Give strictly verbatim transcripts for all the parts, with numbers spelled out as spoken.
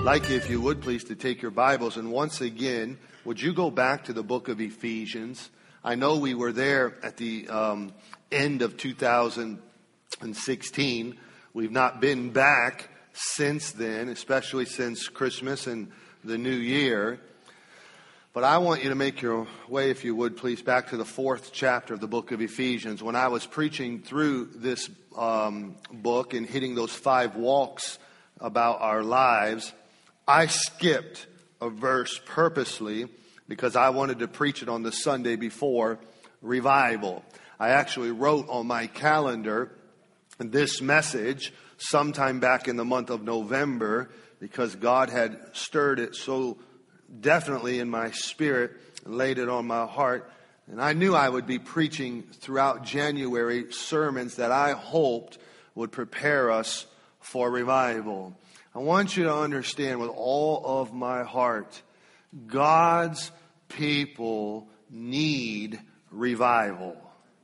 like, if you would please, to take your Bibles, and once again, would you go back to the book of Ephesians? I know we were there at the um, end of two thousand sixteen. We've not been back since then, especially since Christmas and the New Year. But I want you to make your way, if you would please, back to the fourth chapter of the book of Ephesians. When I was preaching through this um, book and hitting those five walks about our lives, I skipped a verse purposely because I wanted to preach it on the Sunday before revival. I actually wrote on my calendar this message sometime back in the month of November because God had stirred it so definitely in my spirit and laid it on my heart. And I knew I would be preaching throughout January sermons that I hoped would prepare us for revival. I want you to understand with all of my heart, God's people need revival.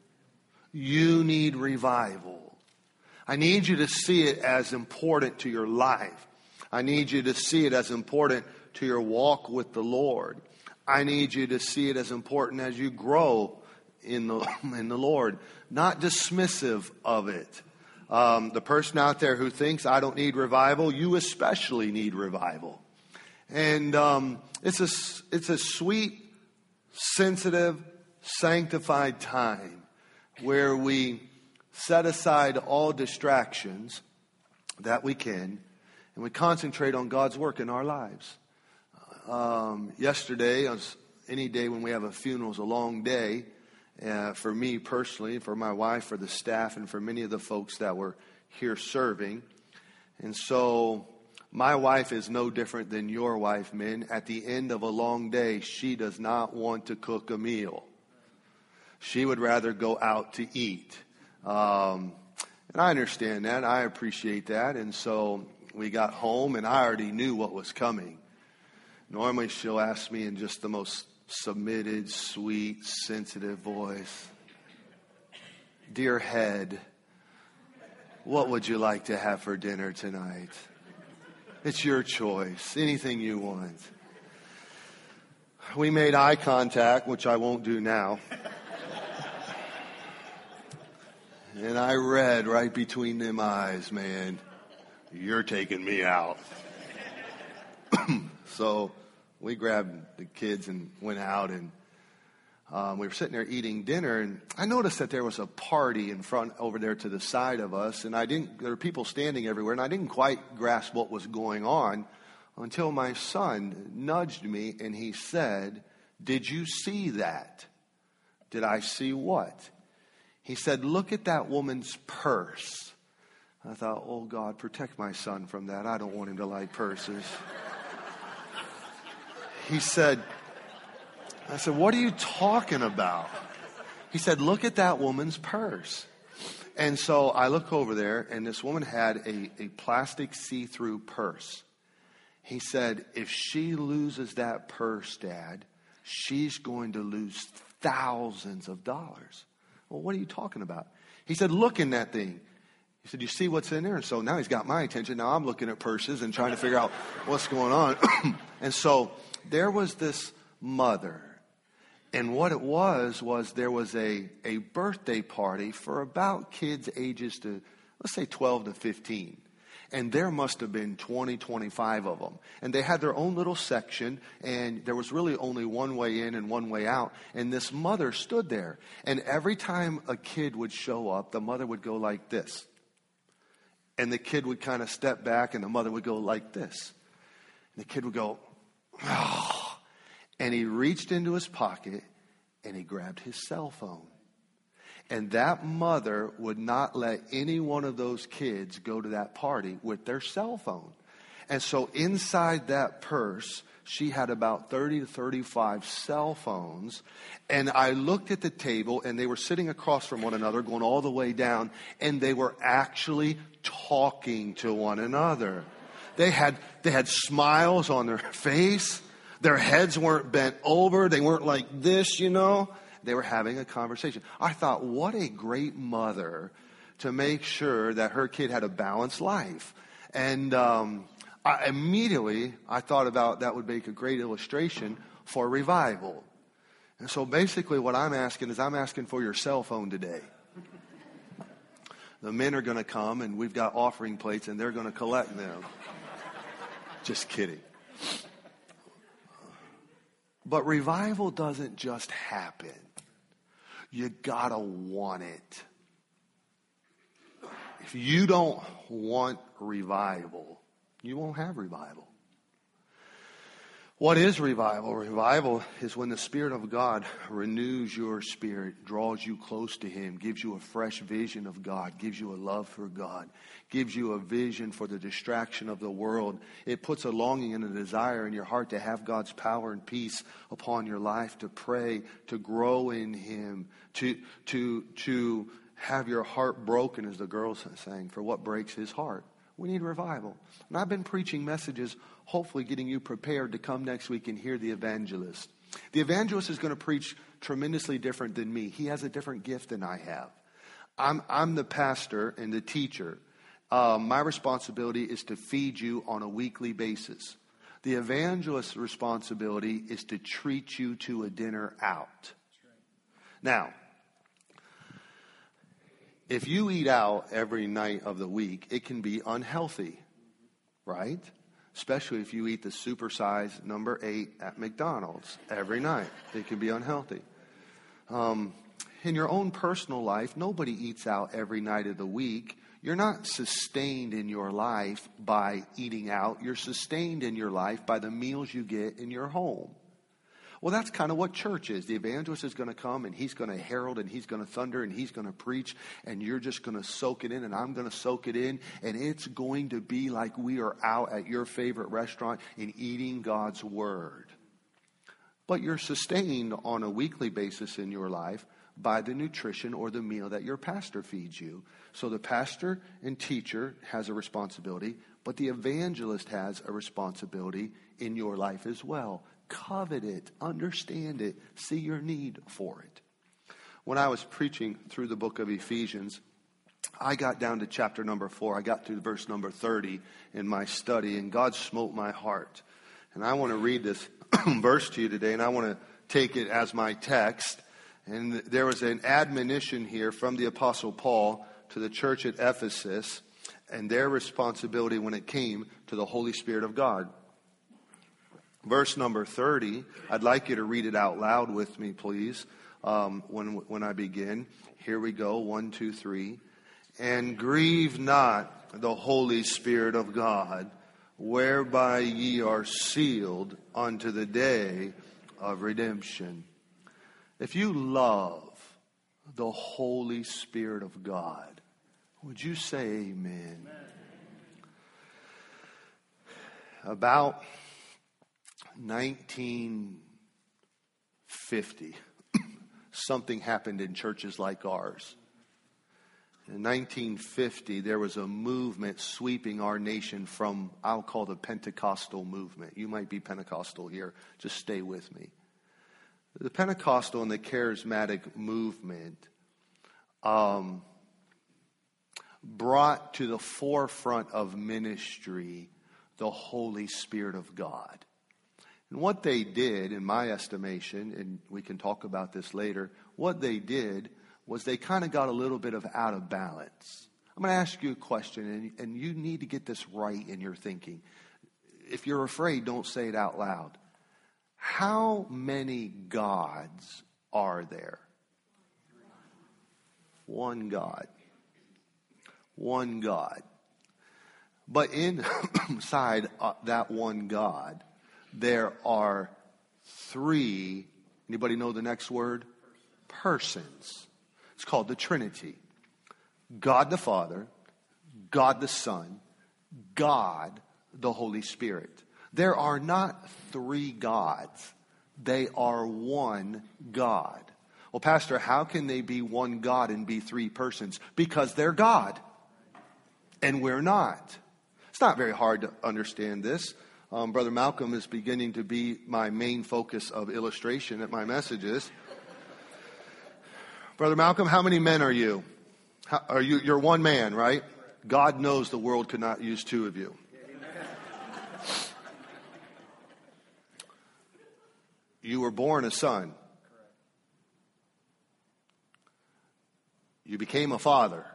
You need revival. I need you to see it as important to your life. I need you to see it as important to your walk with the Lord. I need you to see it as important as you grow in the, in the Lord, not dismissive of it. Um, the person out there who thinks I don't need revival, you especially need revival. And um, it's a, it's a sweet, sensitive, sanctified time where we set aside all distractions that we can and we concentrate on God's work in our lives. Um, yesterday, was any day when we have a funeral is a long day. Uh, for me personally, for my wife, for the staff, and for many of the folks that were here serving. And so my wife is no different than your wife, men. At the end of a long day, she does not want to cook a meal. She would rather go out to eat. Um, and I understand that. I appreciate that. And so we got home, and I already knew what was coming. Normally, she'll ask me in just the most submitted, sweet, sensitive voice, "Dear head, what would you like to have for dinner tonight? It's your choice. Anything you want." We made eye contact, which I won't do now. And I read right between them eyes, man, you're taking me out. So we grabbed the kids and went out, and um, we were sitting there eating dinner, and I noticed that there was a party in front over there to the side of us, and I didn't. There were people standing everywhere, and I didn't quite grasp what was going on until my son nudged me, and he said, "Did you see that?" "Did I see what?" He said, "Look at that woman's purse." I thought, oh, God, protect my son from that. I don't want him to like purses. He said, I said, "What are you talking about?" He said, "Look at that woman's purse." And so I look over there, and this woman had a, a plastic see-through purse. He said, "If she loses that purse, Dad, she's going to lose thousands of dollars." Well, what are you talking about? He said, "Look in that thing." He said, "You see what's in there?" And so now he's got my attention. Now I'm looking at purses and trying to figure out what's going on. And so there was this mother. And what it was, was there was a, a birthday party for about kids ages to, let's say, twelve to fifteen. And there must have been twenty, twenty-five of them. And they had their own little section, and there was really only one way in and one way out. And this mother stood there. And every time a kid would show up, the mother would go like this. And the kid would kind of step back, and the mother would go like this. And the kid would go, "Oh." And he reached into his pocket, and he grabbed his cell phone. And that mother would not let any one of those kids go to that party with their cell phone. And so inside that purse, she had about thirty to thirty-five cell phones. And I looked at the table, and they were sitting across from one another, going all the way down, and they were actually talking to one another. They had, they had smiles on their face. Their heads weren't bent over. They weren't like this, you know. They were having a conversation. I thought, what a great mother to make sure that her kid had a balanced life. And um, I, immediately, I thought about that would make a great illustration for revival. And so basically what I'm asking is I'm asking for your cell phone today. The men are going to come, and we've got offering plates, and they're going to collect them. Just kidding. But revival doesn't just happen. You got to want it. If you don't want revival, you won't have revival. What is revival? Revival is when the Spirit of God renews your spirit, draws you close to Him, gives you a fresh vision of God, gives you a love for God, gives you a vision for the distraction of the world. It puts a longing and a desire in your heart to have God's power and peace upon your life, to pray, to grow in Him, to, to, to have your heart broken, as the girls sang, for what breaks His heart. We need revival. And I've been preaching messages, hopefully getting you prepared to come next week and hear the evangelist. The evangelist is going to preach tremendously different than me. He has a different gift than I have. I'm, I'm the pastor and the teacher. Uh, my responsibility is to feed you on a weekly basis. The evangelist's responsibility is to treat you to a dinner out. Now, if you eat out every night of the week, it can be unhealthy, right? Especially if you eat the supersized number eight at McDonald's every night. It can be unhealthy. Um, in your own personal life, nobody eats out every night of the week. You're not sustained in your life by eating out. You're sustained in your life by the meals you get in your home. Well, that's kind of what church is. The evangelist is going to come, and he's going to herald, and he's going to thunder, and he's going to preach, and you're just going to soak it in, and I'm going to soak it in, and it's going to be like we are out at your favorite restaurant and eating God's word. But you're sustained on a weekly basis in your life by the nutrition or the meal that your pastor feeds you. So the pastor and teacher has a responsibility, but the evangelist has a responsibility in your life as well. Covet it, understand it, see your need for it. When I was preaching through the book of Ephesians, I got down to chapter number four. I got to verse number thirty in my study, and God smote my heart. And I want to read this verse to you today, and I want to take it as my text. And there was an admonition here from the Apostle Paul to the church at Ephesus and their responsibility when it came to the Holy Spirit of God. Verse number thirty, I'd like you to read it out loud with me, please, um, when, when I begin. Here we go, one, two, three. And grieve not the Holy Spirit of God, whereby ye are sealed unto the day of redemption. If you love the Holy Spirit of God, would you say amen? Amen. About nineteen fifty, something happened in churches like ours. In nineteen fifty, there was a movement sweeping our nation from, I'll call the Pentecostal movement. You might be Pentecostal here. Just stay with me. The Pentecostal and the charismatic movement um, brought to the forefront of ministry the Holy Spirit of God. And what they did, in my estimation, and we can talk about this later, what they did was they kind of got a little bit of out of balance. I'm going to ask you a question, and, and you need to get this right in your thinking. If you're afraid, don't say it out loud. How many gods are there? One God. One God. But inside uh, that one God, there are three, anybody know the next word? Persons. It's called the Trinity. God the Father, God the Son, God the Holy Spirit. There are not three gods. They are one God. Well, Pastor, how can they be one God and be three persons? Because they're God. And we're not. It's not very hard to understand this. Um, Brother Malcolm is beginning to be my main focus of illustration at my messages. Brother Malcolm, how many men are you? How, are you? You're one man, right? God knows the world could not use two of you. You were born a son. Correct. You became a father. Correct.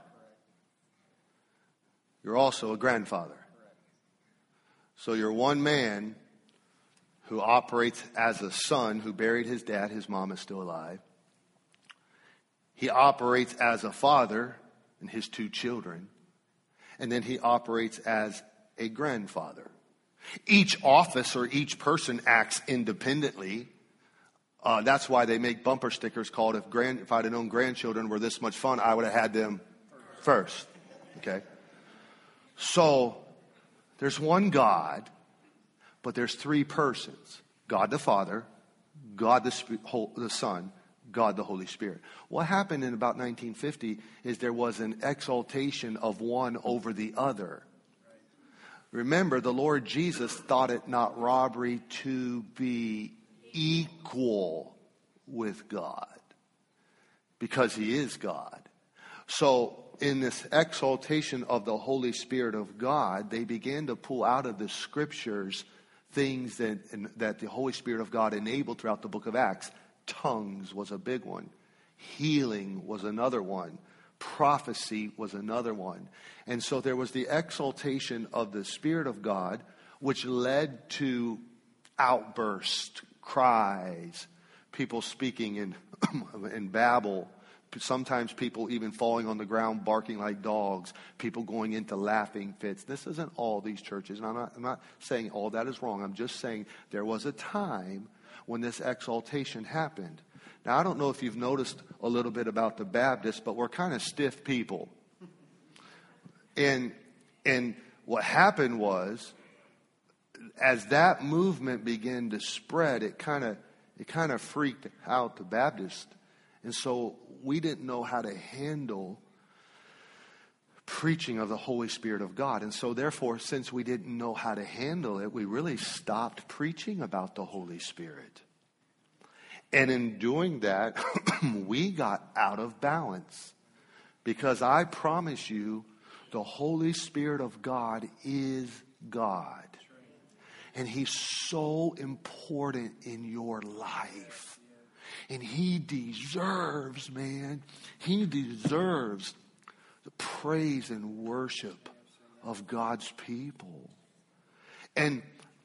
You're also a grandfather. Correct. So you're one man who operates as a son who buried his dad. His mom is still alive. He operates as a father and his two children. And then he operates as a grandfather. Each office or each person acts independently. Uh, that's why they make bumper stickers called, if, grand, if I'd have known grandchildren were this much fun, I would have had them first. Okay? So, there's one God, but there's three persons. God the Father, God the, Sp- the Son, God the Holy Spirit. What happened in about nineteen fifty is there was an exaltation of one over the other. Remember, the Lord Jesus thought it not robbery to be equal with God, because he is God. So in this exaltation of the Holy Spirit of God, they began to pull out of the scriptures things that, that the Holy Spirit of God enabled throughout the book of Acts. Tongues was a big one. Healing was another one. Prophecy was another one. And so there was the exaltation of the Spirit of God, which led to outbursts, cries, people speaking in, in babble, sometimes people even falling on the ground, barking like dogs, people going into laughing fits. This isn't all these churches, and I'm not, I'm not saying all that is wrong. I'm just saying there was a time when this exaltation happened. Now, I don't know if you've noticed a little bit about the Baptists, but we're kind of stiff people. And, and what happened was, as that movement began to spread, it kind of it kind of freaked out the Baptists. And so we didn't know how to handle preaching of the Holy Spirit of God. And so therefore, since we didn't know how to handle it, we really stopped preaching about the Holy Spirit. And in doing that, we got out of balance. Because I promise you, the Holy Spirit of God is God. And he's so important in your life. And he deserves, man, he deserves the praise and worship of God's people. And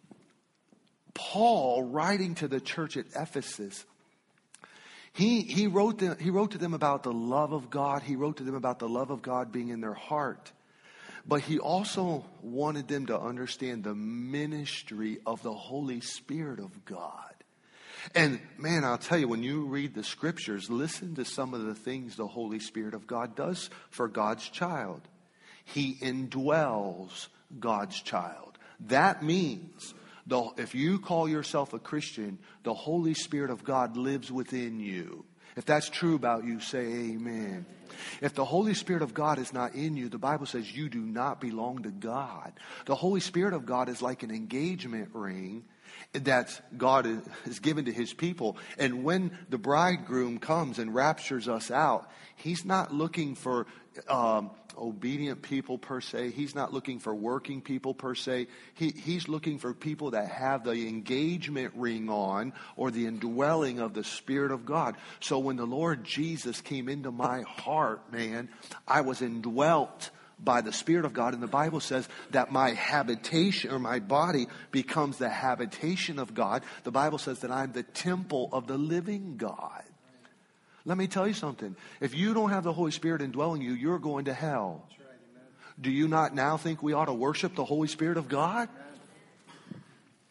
Paul, writing to the church at Ephesus, he, he, wrote them, he wrote to them about the love of God. He wrote to them about the love of God being in their heart. But he also wanted them to understand the ministry of the Holy Spirit of God. And man, I'll tell you, when you read the scriptures, listen to some of the things the Holy Spirit of God does for God's child. He indwells God's child. That means, the, if you call yourself a Christian, the Holy Spirit of God lives within you. If that's true about you, say amen. If the Holy Spirit of God is not in you, the Bible says you do not belong to God. The Holy Spirit of God is like an engagement ring that God is given to his people. And when the bridegroom comes and raptures us out, he's not looking for um, obedient people per se. He's not looking for working people per se. He, he's looking for people that have the engagement ring on, or the indwelling of the Spirit of God. So when the Lord Jesus came into my heart, man, I was indwelt by the Spirit of God. And the Bible says that my habitation, or my body, becomes the habitation of God. The Bible says that I'm the temple of the living God. Let me tell you something. If you don't have the Holy Spirit indwelling you, you're going to hell. That's right, amen. Do you not now think we ought to worship the Holy Spirit of God? Amen.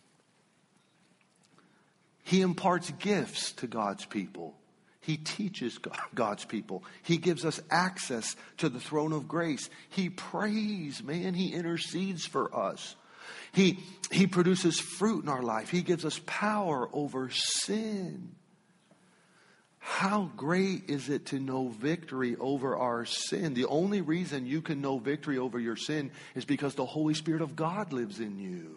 He imparts gifts to God's people. He teaches God's people. He gives us access to the throne of grace. He prays, man. He intercedes for us. He, he produces fruit in our life. He gives us power over sin. How great is it to know victory over our sin? The only reason you can know victory over your sin is because the Holy Spirit of God lives in you.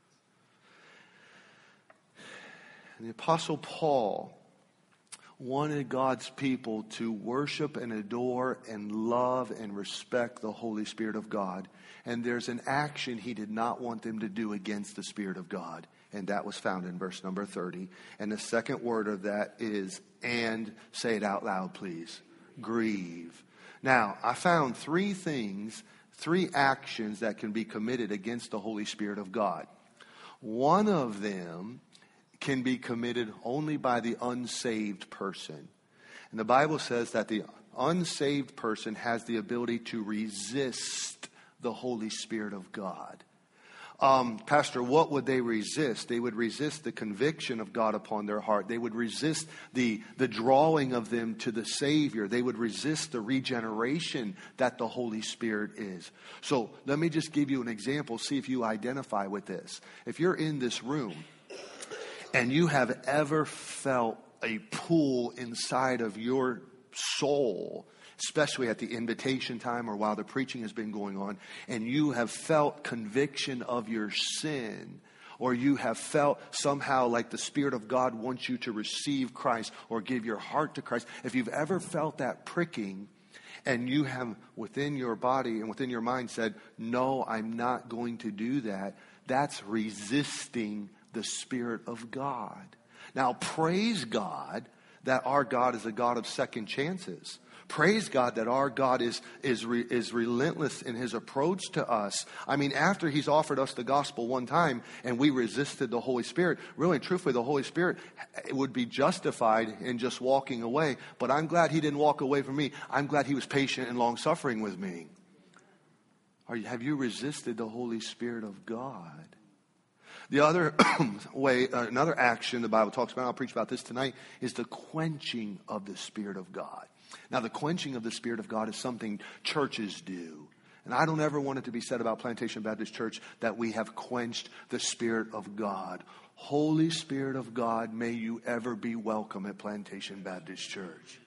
And the Apostle Paul wanted God's people to worship and adore and love and respect the Holy Spirit of God. And there's an action he did not want them to do against the Spirit of God. And that was found in verse number thirty. And the second word of that is, and, say it out loud, please, grieve. Now, I found three things, three actions that can be committed against the Holy Spirit of God. One of them can be committed only by the unsaved person. And the Bible says that the unsaved person has the ability to resist the Holy Spirit of God. Um, Pastor, what would they resist? They would resist the conviction of God upon their heart. They would resist the, the drawing of them to the Savior. They would resist the regeneration that the Holy Spirit is. So let me just give you an example. See if you identify with this. If you're in this room and you have ever felt a pull inside of your soul, especially at the invitation time or while the preaching has been going on, and you have felt conviction of your sin, or you have felt somehow like the Spirit of God wants you to receive Christ or give your heart to Christ, if you've ever felt that pricking and you have within your body and within your mind said, no, I'm not going to do that, that's resisting the Spirit of God. Now, praise God that our God is a God of second chances. Praise God that our God is is re, is relentless in his approach to us. I mean, after he's offered us the gospel one time and we resisted the Holy Spirit, really and truthfully, the Holy Spirit would be justified in just walking away. But I'm glad he didn't walk away from me. I'm glad he was patient and long-suffering with me. Are you, have you resisted the Holy Spirit of God? The other way, uh, another action the Bible talks about, I'll preach about this tonight, is the quenching of the Spirit of God. Now, the quenching of the Spirit of God is something churches do. And I don't ever want it to be said about Plantation Baptist Church that we have quenched the Spirit of God. Holy Spirit of God, may you ever be welcome at Plantation Baptist Church.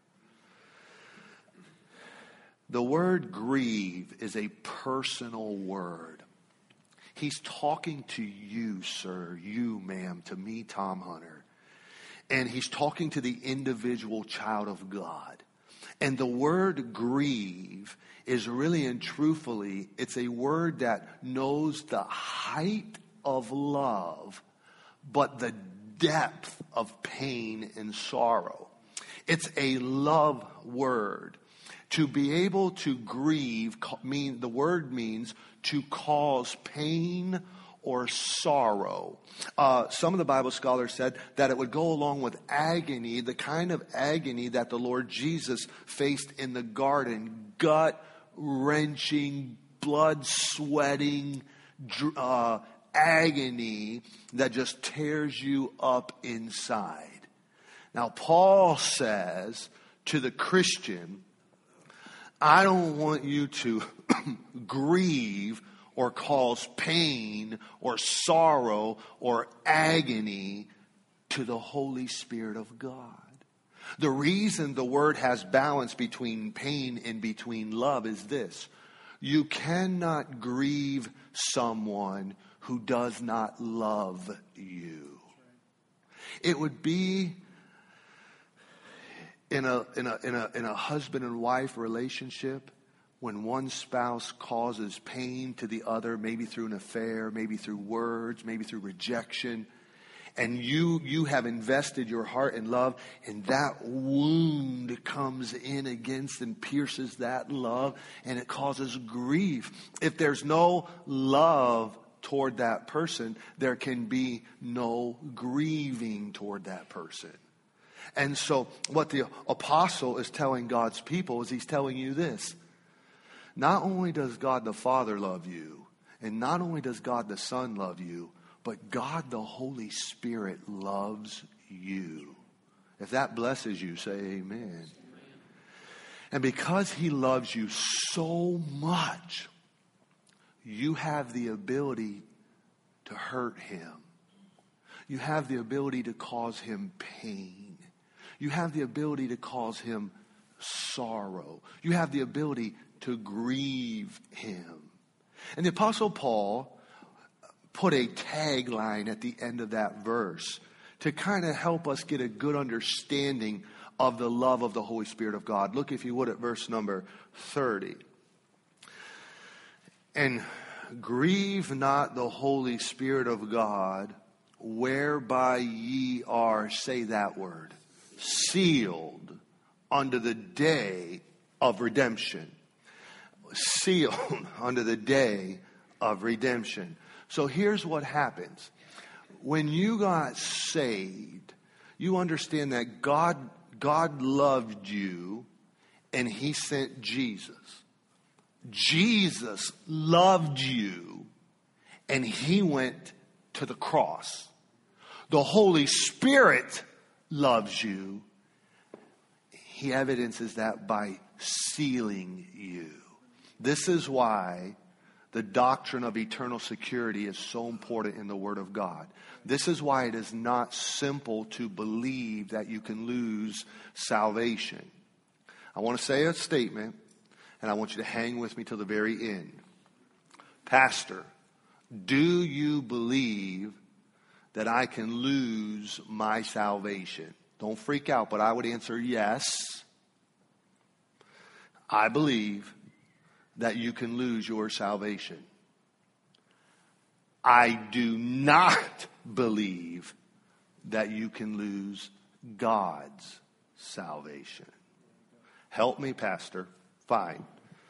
The word grieve is a personal word. He's talking to you, sir, you, ma'am, to me, Tom Hunter. And he's talking to the individual child of God. And the word grieve is really and truthfully, it's a word that knows the height of love, but the depth of pain and sorrow. It's a love word. To be able to grieve, mean the word means to cause pain or sorrow. Uh, some of the Bible scholars said that it would go along with agony, the kind of agony that the Lord Jesus faced in the garden, gut-wrenching, blood-sweating uh, agony that just tears you up inside. Now, Paul says to the Christian, I don't want you to grieve or cause pain or sorrow or agony to the Holy Spirit of God. The reason the word has balance between pain and between love is this. You cannot grieve someone who does not love you. It would be in a in a in a in a husband and wife relationship, when one spouse causes pain to the other, maybe through an affair, maybe through words, maybe through rejection, and you you have invested your heart and love, and that wound comes in against and pierces that love, and it causes grief. If there's no love toward that person, there can be no grieving toward that person. And so what the apostle is telling God's people is he's telling you this. Not only does God the Father love you, and not only does God the Son love you, but God the Holy Spirit loves you. If that blesses you, say amen. And because he loves you so much, you have the ability to hurt him. You have the ability to cause him pain. You have the ability to cause him sorrow. You have the ability to grieve him. And the Apostle Paul put a tagline at the end of that verse to kind of help us get a good understanding of the love of the Holy Spirit of God. Look, if you would, at verse number thirty. And grieve not the Holy Spirit of God, whereby ye are, say that word, sealed unto the day of redemption. Sealed unto the day of redemption. So here's what happens. When you got saved, you understand that God, God loved you and He sent Jesus. Jesus loved you and He went to the cross. The Holy Spirit loves you. He evidences that by sealing you. This is why the doctrine of eternal security is so important in the Word of God. This is why it is not simple to believe that you can lose salvation. I want to say a statement, and I want you to hang with me till the very end. Pastor, do you believe that I can lose my salvation? Don't freak out, but I would answer yes. I believe that you can lose your salvation. I do not believe that you can lose God's salvation. Help me, Pastor. Fine.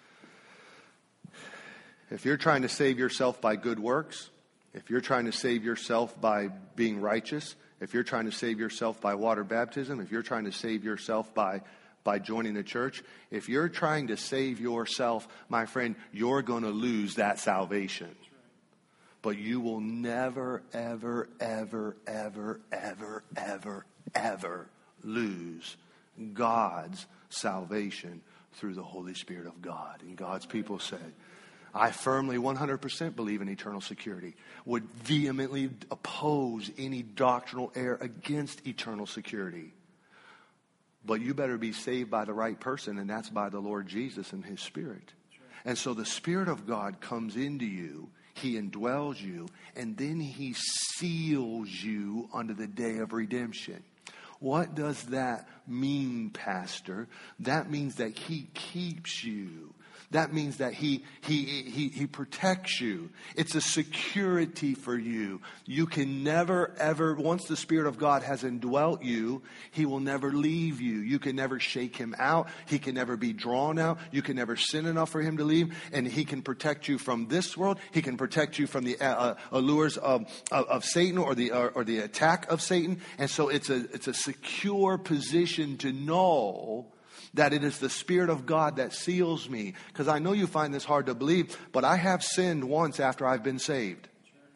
If you're trying to save yourself by good works, if you're trying to save yourself by being righteous, if you're trying to save yourself by water baptism, if you're trying to save yourself by by joining the church, if you're trying to save yourself, my friend, you're going to lose that salvation. But you will never, ever, ever, ever, ever, ever, ever lose God's salvation through the Holy Spirit of God. And God's people said, I firmly one hundred percent believe in eternal security, would vehemently oppose any doctrinal error against eternal security. But you better be saved by the right person, and that's by the Lord Jesus and His Spirit. And so the Spirit of God comes into you, He indwells you, and then He seals you unto the day of redemption. What does that mean, Pastor? That means that He keeps you. That means that he, he, he, he protects you. It's a security for you. You can never, ever, once the Spirit of God has indwelt you, He will never leave you. You can never shake Him out. He can never be drawn out. You can never sin enough for Him to leave. And He can protect you from this world. He can protect you from the uh, allures of, of, of Satan or the, or, or the attack of Satan. And so it's a, it's a secure position to know that it is the Spirit of God that seals me. Because I know you find this hard to believe, but I have sinned once after I've been saved.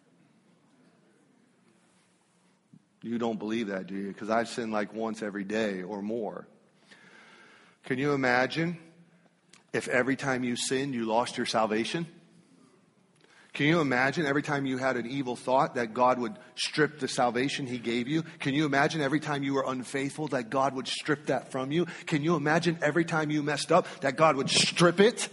You don't believe that, do you? Because I've sinned like once every day or more. Can you imagine if every time you sinned, you lost your salvation? Can you imagine every time you had an evil thought that God would strip the salvation He gave you? Can you imagine every time you were unfaithful that God would strip that from you? Can you imagine every time you messed up that God would strip it?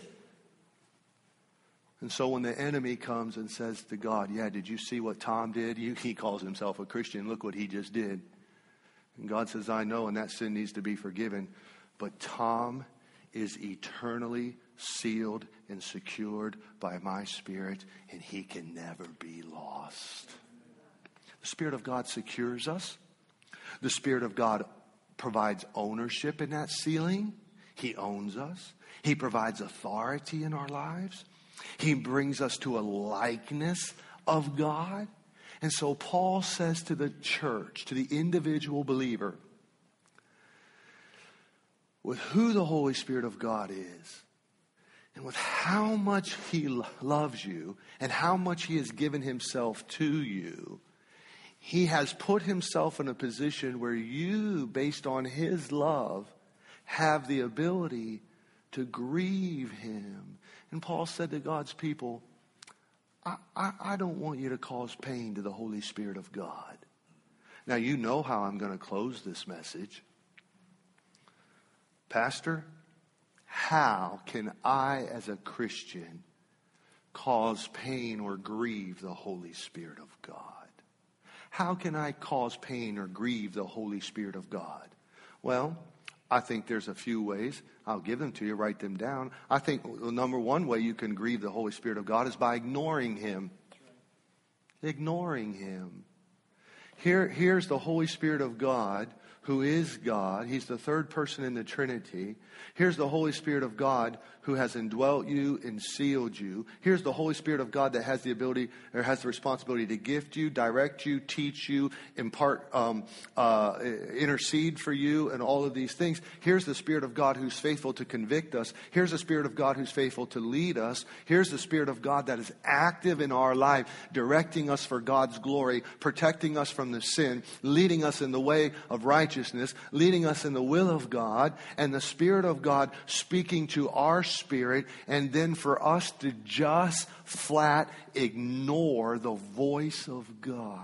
And so when the enemy comes and says to God, yeah, did you see what Tom did? He, he calls himself a Christian. Look what he just did. And God says, I know, and that sin needs to be forgiven. But Tom is eternally sealed and secured by my Spirit, and he can never be lost. The Spirit of God secures us. The Spirit of God provides ownership in that sealing. He owns us. He provides authority in our lives. He brings us to a likeness of God. And so Paul says to the church, to the individual believer, with who the Holy Spirit of God is, and with how much He loves you, and how much He has given Himself to you, He has put Himself in a position where you, based on His love, have the ability to grieve Him. And Paul said to God's people, I, I, I don't want you to cause pain to the Holy Spirit of God. Now, you know how I'm going to close this message. Pastor, how can I as a Christian cause pain or grieve the Holy Spirit of God? How can I cause pain or grieve the Holy Spirit of God? Well, I think there's a few ways. I'll give them to you. Write them down. I think the number one way you can grieve the Holy Spirit of God is by ignoring Him. Ignoring Him. Here, here's the Holy Spirit of God, who is God. He's the third person in the Trinity. Here's the Holy Spirit of God who has indwelt you and sealed you. Here's the Holy Spirit of God that has the ability or has the responsibility to gift you, direct you, teach you, impart, um, uh, intercede for you, and all of these things. Here's the Spirit of God who's faithful to convict us. Here's the Spirit of God who's faithful to lead us. Here's the Spirit of God that is active in our life, directing us for God's glory, protecting us from the sin, leading us in the way of righteousness, leading us in the will of God, and the Spirit of God speaking to our spirit, and then for us to just flat ignore the voice of God.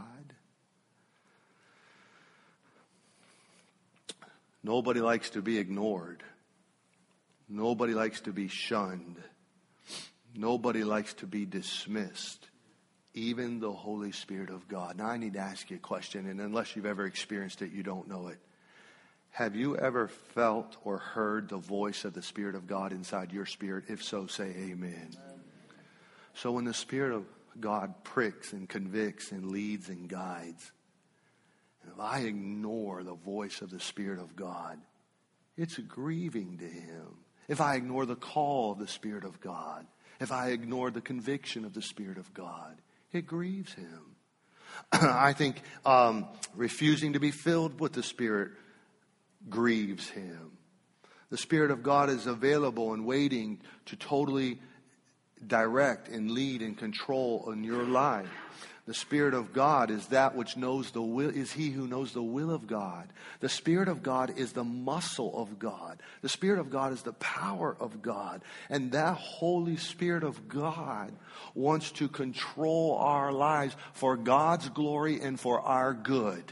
Nobody likes to be ignored. Nobody likes to be shunned. Nobody likes to be dismissed. Even the Holy Spirit of God. Now I need to ask you a question, and unless you've ever experienced it, you don't know it. Have you ever felt or heard the voice of the Spirit of God inside your spirit? If so, say amen. So when the Spirit of God pricks and convicts and leads and guides, and if I ignore the voice of the Spirit of God, it's grieving to Him. If I ignore the call of the Spirit of God, if I ignore the conviction of the Spirit of God, it grieves Him. I think um, refusing to be filled with the Spirit grieves Him. The Spirit of God is available and waiting to totally direct and lead and control in your life. The Spirit of God is that which knows the will, is He who knows the will of God. The Spirit of God is the muscle of God. The Spirit of God is the power of God. And that Holy Spirit of God wants to control our lives for God's glory and for our good.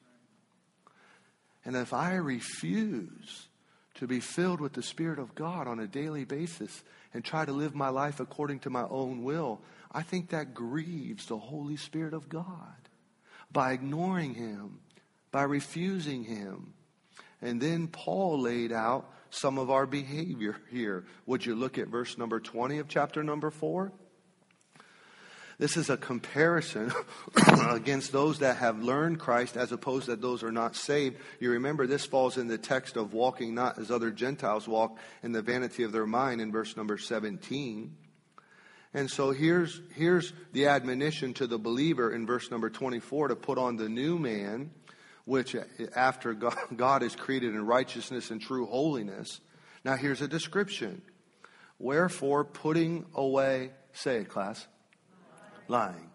And if I refuse to be filled with the Spirit of God on a daily basis and try to live my life according to my own will, I think that grieves the Holy Spirit of God. By ignoring Him, by refusing Him. And then Paul laid out some of our behavior here. Would you look at verse number twenty of chapter number four? This is a comparison against those that have learned Christ as opposed to those who are not saved. You remember this falls in the text of walking not as other Gentiles walk in the vanity of their mind in verse number seventeen. And so here's, here's the admonition to the believer in verse number twenty-four to put on the new man, which after God, God is created in righteousness and true holiness. Now here's a description. Wherefore putting away, say it class, lying.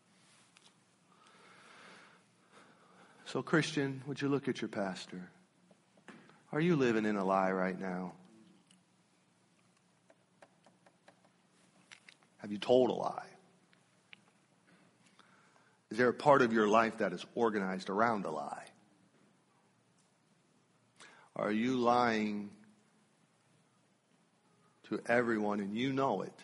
So Christian, would you look at your pastor? Are you living in a lie right now? Have you told a lie? Is there a part of your life that is organized around a lie? Are you lying to everyone and you know it?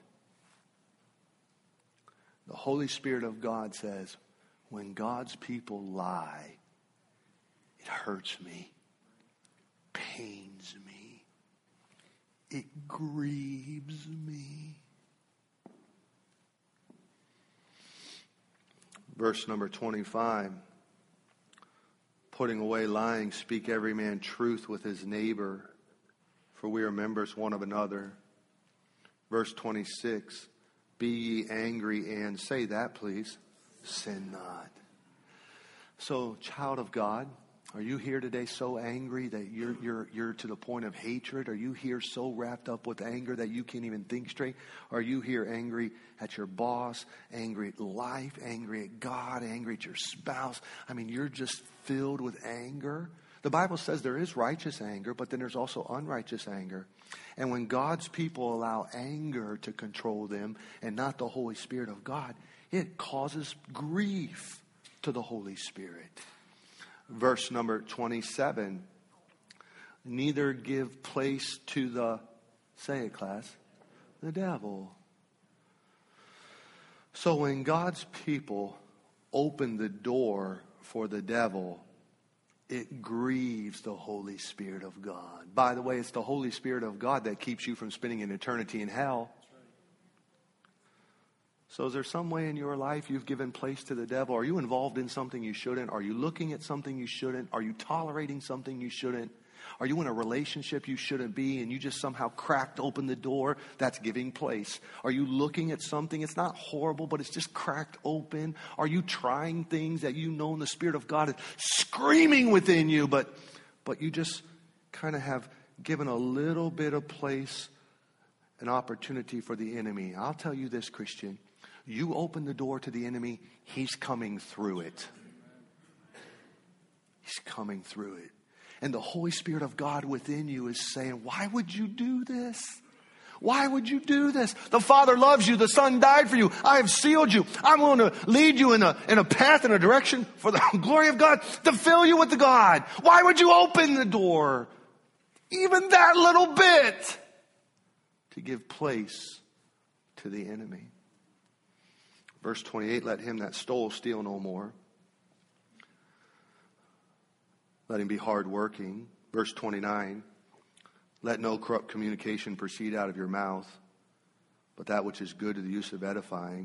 The Holy Spirit of God says, when God's people lie, it hurts me, pains me, it grieves me. Verse number twenty-five, putting away lying, speak every man truth with his neighbor, for we are members one of another. Verse twenty-six, be ye angry and, say that please, sin not. So, child of God, are you here today so angry that you're, you're, you're to the point of hatred? Are you here so wrapped up with anger that you can't even think straight? Are you here angry at your boss, angry at life, angry at God, angry at your spouse? I mean, you're just filled with anger. The Bible says there is righteous anger, but then there's also unrighteous anger. And when God's people allow anger to control them and not the Holy Spirit of God, it causes grief to the Holy Spirit. Verse number twenty-seven, neither give place to the, say it class, the devil. So when God's people open the door for the devil, it grieves the Holy Spirit of God. By the way, it's the Holy Spirit of God that keeps you from spending an eternity in hell. So is there some way in your life you've given place to the devil? Are you involved in something you shouldn't? Are you looking at something you shouldn't? Are you tolerating something you shouldn't? Are you in a relationship you shouldn't be and you just somehow cracked open the door? That's giving place. Are you looking at something? It's not horrible, but it's just cracked open. Are you trying things that you know in the Spirit of God is screaming within you, but, but you just kind of have given a little bit of place, an opportunity for the enemy? I'll tell you this, Christian. You open the door to the enemy, he's coming through it. He's coming through it. And the Holy Spirit of God within you is saying, why would you do this? Why would you do this? The Father loves you. The Son died for you. I have sealed you. I'm going to lead you in a, in a path, in a direction for the glory of God to fill you with the God. Why would you open the door, even that little bit, to give place to the enemy? Verse twenty-eight, let him that stole steal no more. Let him be hardworking. Verse twenty-nine, let no corrupt communication proceed out of your mouth, but that which is good to the use of edifying.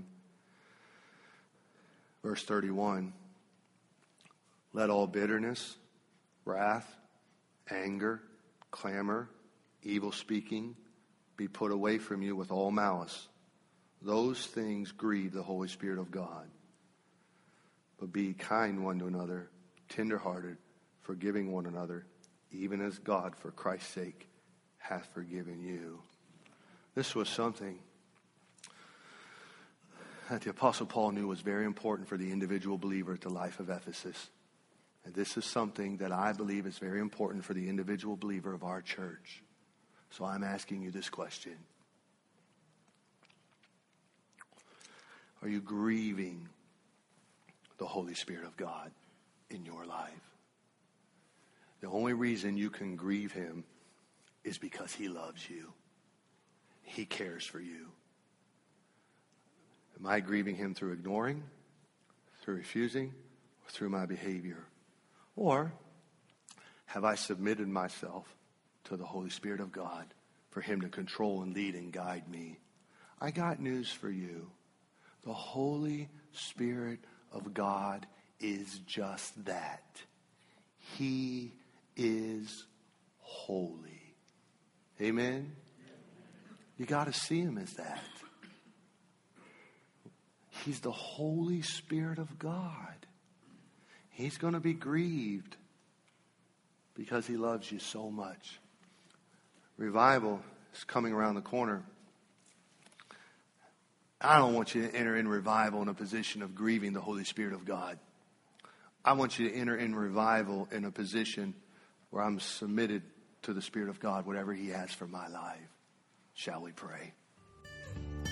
Verse thirty-one, let all bitterness, wrath, anger, clamor, evil speaking be put away from you with all malice. Those things grieve the Holy Spirit of God. But be kind one to another, tenderhearted, forgiving one another, even as God, for Christ's sake, hath forgiven you. This was something that the Apostle Paul knew was very important for the individual believer at the life of Ephesus. And this is something that I believe is very important for the individual believer of our church. So I'm asking you this question. Are you grieving the Holy Spirit of God in your life? The only reason you can grieve him is because he loves you. He cares for you. Am I grieving him through ignoring, through refusing, or through my behavior? Or have I submitted myself to the Holy Spirit of God for him to control and lead and guide me? I got news for you. The Holy Spirit of God is just that. He is holy. Amen? You got to see him as that. He's the Holy Spirit of God. He's going to be grieved because he loves you so much. Revival is coming around the corner. I don't want you to enter in revival in a position of grieving the Holy Spirit of God. I want you to enter in revival in a position where I'm submitted to the Spirit of God, whatever he has for my life. Shall we pray?